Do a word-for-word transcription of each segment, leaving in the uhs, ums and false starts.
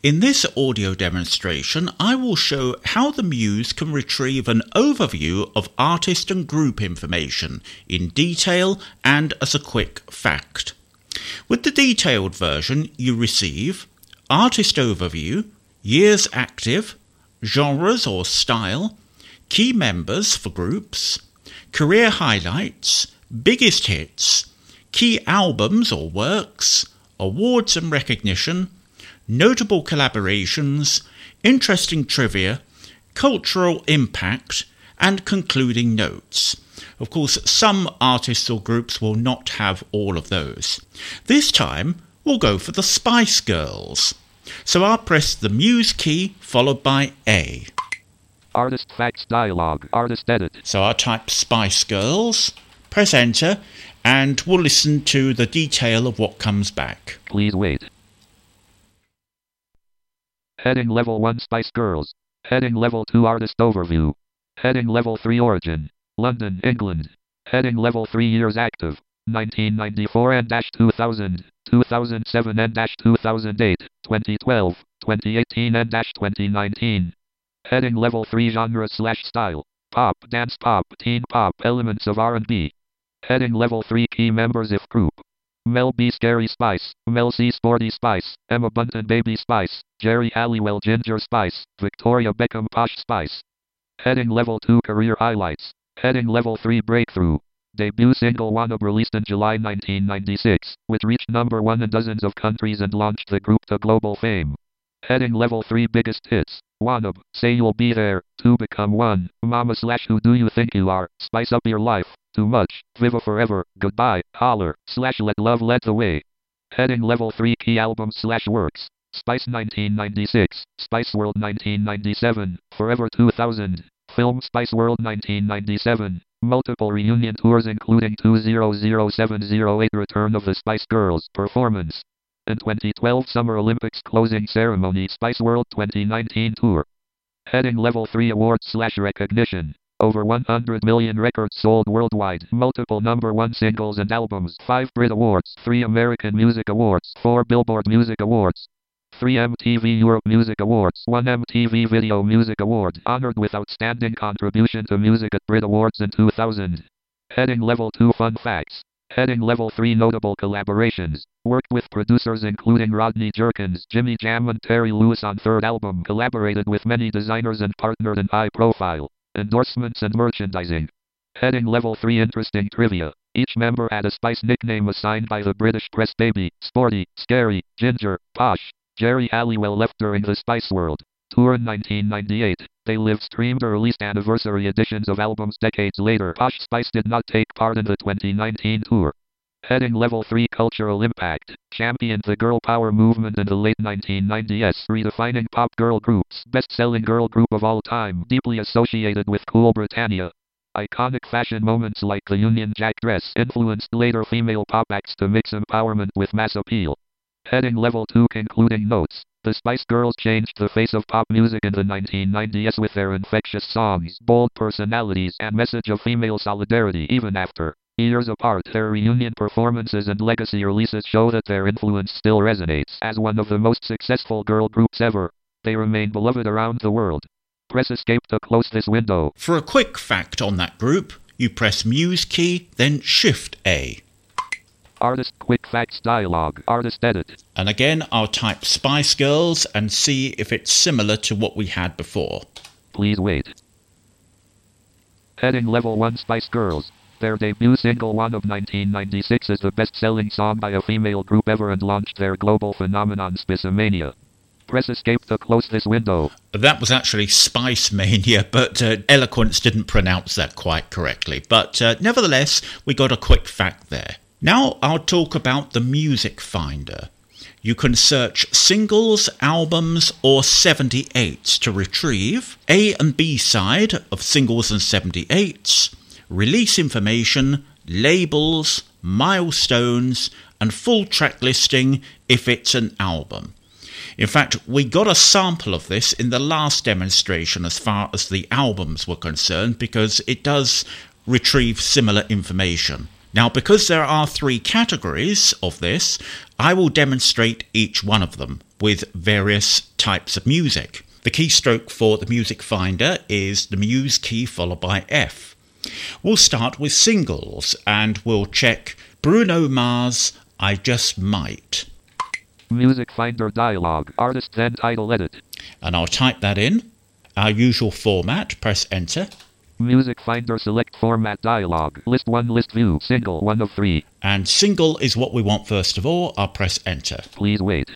In this audio demonstration, I will show how the Muse can retrieve an overview of artist and group information in detail and as a quick fact. With the detailed version, you receive artist overview, years active, genres or style, key members for groups, career highlights, biggest hits, key albums or works, awards and recognition, notable collaborations, interesting trivia, cultural impact, and concluding notes. Of course, some artists or groups will not have all of those. This time, we'll go for the Spice Girls. So I'll press the Muse key followed by A. Artist facts dialog, artist edit. So I'll type Spice Girls, press enter, and we'll listen to the detail of what comes back. Please wait. Heading Level one Spice Girls. Heading Level two Artist Overview. Heading Level three Origin. London, England. Heading Level three Years Active. nineteen ninety-four and two thousand, two thousand seven and two thousand eight, twenty twelve, twenty eighteen and twenty nineteen. Heading Level three Genre slash Style. Pop, Dance Pop, Teen Pop, Elements of R and B. Heading Level three Key Members if Group. Mel B Scary Spice, Mel C Sporty Spice, Emma Bunton Baby Spice, Jerry Halliwell Ginger Spice, Victoria Beckham Posh Spice. Heading Level two Career Highlights. Heading Level three Breakthrough. Debut single Wanna released in July nineteen ninety-six, which reached number one in dozens of countries and launched the group to global fame. Heading Level three Biggest Hits. Wanna, Say You'll Be There, To Become One, Mama slash Who Do You Think You Are, Spice Up Your Life, Too Much, Viva Forever, Goodbye, Holler, slash Let Love Lead the Way. Heading Level three Key Albums slash Works. Spice nineteen ninety-six, Spice World nineteen ninety-seven, Forever two thousand, Film Spice World nineteen ninety-seven, multiple reunion tours including two thousand seven oh eight Return of the Spice Girls performance, and twenty twelve Summer Olympics closing ceremony Spice World twenty nineteen tour. Heading Level three Awards slash Recognition. Over one hundred million records sold worldwide, multiple number one singles and albums, five Brit Awards, three American Music Awards, four Billboard Music Awards, three M T V Europe Music Awards, one M T V Video Music Award, honored with outstanding contribution to music at Brit Awards in two thousand. Heading Level two Fun Facts. Heading Level three Notable Collaborations. Worked with producers including Rodney Jerkins, Jimmy Jam and Terry Lewis on third album, collaborated with many designers and partnered in high profile endorsements and merchandising. Heading Level three Interesting Trivia. Each member had a Spice nickname assigned by the British press. Baby, Sporty, Scary, Ginger, Posh. Jerry Halliwell left during the Spice World tour in nineteen ninety-eight. They live-streamed or released anniversary editions of albums decades later. Posh Spice did not take part in the twenty nineteen tour. Heading Level three Cultural Impact. Championed the girl power movement in the late nineteen nineties, redefining pop girl groups. Best-selling girl group of all time, deeply associated with Cool Britannia. Iconic fashion moments like the Union Jack dress influenced later female pop acts to mix empowerment with mass appeal. Heading Level two Concluding Notes. The Spice Girls changed the face of pop music in the nineteen nineties with their infectious songs, bold personalities, and message of female solidarity even after years apart. Their reunion performances and legacy releases show that their influence still resonates. As one of the most successful girl groups ever, they remain beloved around the world. Press Escape to close this window. For a quick fact on that group, you press Muse key, then Shift A. Artist Quick Facts Dialog, Artist Edit. And again, I'll type Spice Girls and see if it's similar to what we had before. Please wait. Heading Level one Spice Girls. Their debut single One of nineteen ninety-six is the best-selling song by a female group ever and launched their global phenomenon Spicemania. Press Escape to close this window. That was actually Spice Mania, but uh, Eloquence didn't pronounce that quite correctly. But uh, nevertheless, we got a quick fact there. Now I'll talk about the Music Finder. You can search singles, albums, or seventy-eights to retrieve A and B side of singles and seventy-eights, release information, labels, milestones, and full track listing if it's an album. In fact, we got a sample of this in the last demonstration as far as the albums were concerned because it does retrieve similar information. Now, because there are three categories of this, I will demonstrate each one of them with various types of music. The keystroke for the music finder is the Muse key followed by F. We'll start with singles and we'll check Bruno Mars, I Just Might. Music finder dialog, artist then title edit. And I'll type that in. Our usual format, press enter. Music finder select format dialog, list one, list view, single one of three. And single is what we want first of all. I'll press enter. Please wait.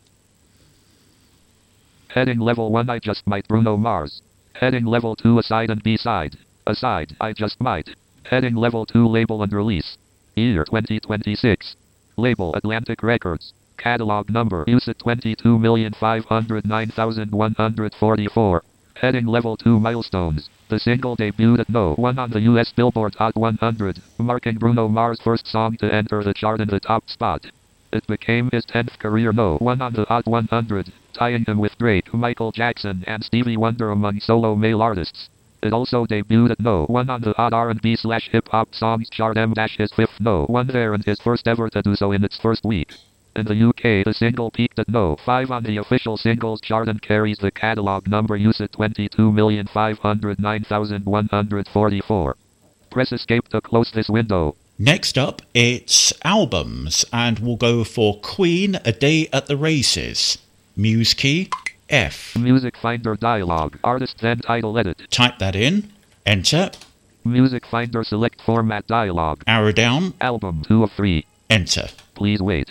Heading level one, I Just Might, Bruno Mars. Heading level two, aside and B-side. Aside, I Just Might. Heading level two, label and release. Year twenty twenty-six. Label Atlantic Records. Catalog number U S A twenty-two million five hundred nine thousand one hundred forty-four. Heading level two, milestones. The single debuted at no one on the U S Billboard Hot one hundred, marking Bruno Mars' first song to enter the chart in the top spot. It became his tenth career no one on the Hot one hundred, tying him with Drake, Michael Jackson, and Stevie Wonder among solo male artists. It also debuted at no one on the Hot R and B slash Hip Hop Songs chart, M his fifth no one there and his first ever to do so in its first week. In the U K, the single peaked at no five on the official singles chart and carries the catalog number U S A twenty-two million five hundred nine thousand one hundred forty-four. Press escape to close this window. Next up, it's albums, and we'll go for Queen, A Day at the Races. Muse key, F. Music finder dialog, artist then title edit. Type that in, enter. Music finder select format dialog. Arrow down. Album two of three. Enter. Please wait.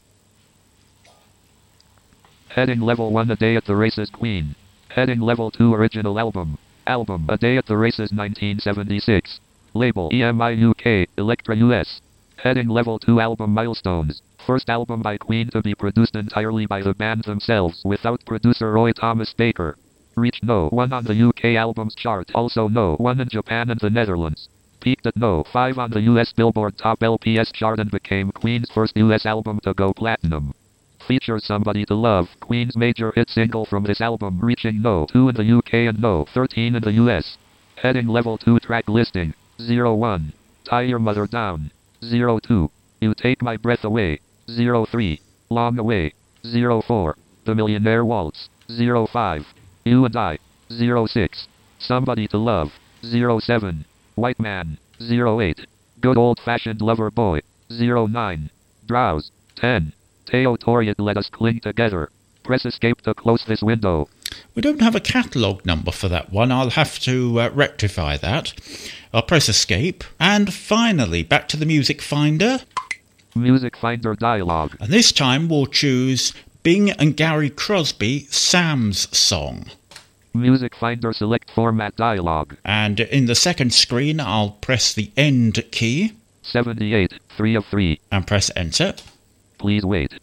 Heading level one, A Day at the Races, Queen. Heading level two, original album. Album, A Day at the Races, nineteen seventy-six. Label, E M I U K, Elektra U S. Heading level two, album milestones. First album by Queen to be produced entirely by the band themselves without producer Roy Thomas Baker. Reached no one on the U K albums chart, also no one in Japan and the Netherlands. Peaked at no five on the U S Billboard Top L P S chart and became Queen's first U S album to go platinum. Features Somebody to Love, Queen's major hit single from this album, reaching no two in the U K and no thirteen in the U S. Heading level two, track listing. zero one. Tie Your Mother Down. zero two. You Take My Breath Away. zero three. Long Away. zero four. The Millionaire Waltz. zero five. You and I. zero six. Somebody to Love. zero seven. White Man. zero eight. Good Old Fashioned Lover Boy. zero nine. Drowse. ten. Teo Toriat, Let Us Cling Together. Press escape to close this window. We don't have a catalogue number for that one. I'll have to uh, rectify that. I'll press escape. And finally, back to the music finder. Music finder dialog. And this time we'll choose Bing and Gary Crosby, Sam's Song. Music finder select format dialog. And in the second screen, I'll press the end key. seventy-eight, three of three. And press enter. Please wait.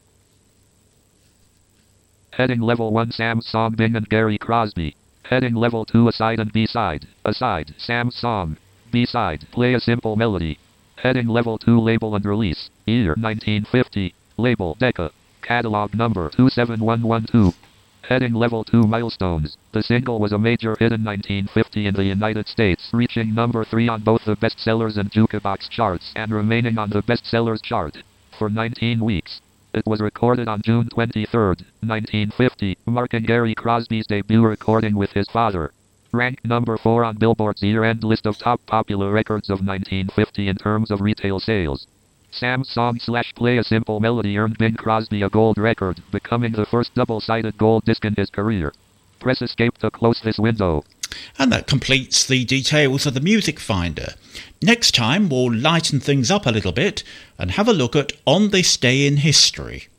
Heading level one, Sam's Song, Bing and Gary Crosby. Heading level two, Aside and B-side. Aside, Sam's Song. B-side, Play a Simple Melody. Heading level two, label and release. Year nineteen fifty. Label, Decca. Catalog number two seven one one two. Heading level two, milestones. The single was a major hit in nineteen fifty in the United States, reaching number three on both the bestsellers and jukebox charts and remaining on the bestsellers chart for nineteen weeks. It was recorded on June twenty-third, nineteen fifty, marking Gary Crosby's debut recording with his father. Ranked number four on Billboard's year-end list of top popular records of nineteen fifty in terms of retail sales. Sam's Song slash Play a Simple Melody earned Bing Crosby a gold record, becoming the first double-sided gold disc in his career. Press escape to close this window. And that completes the details of the music finder. Next time we'll lighten things up a little bit and have a look at On This Day in History.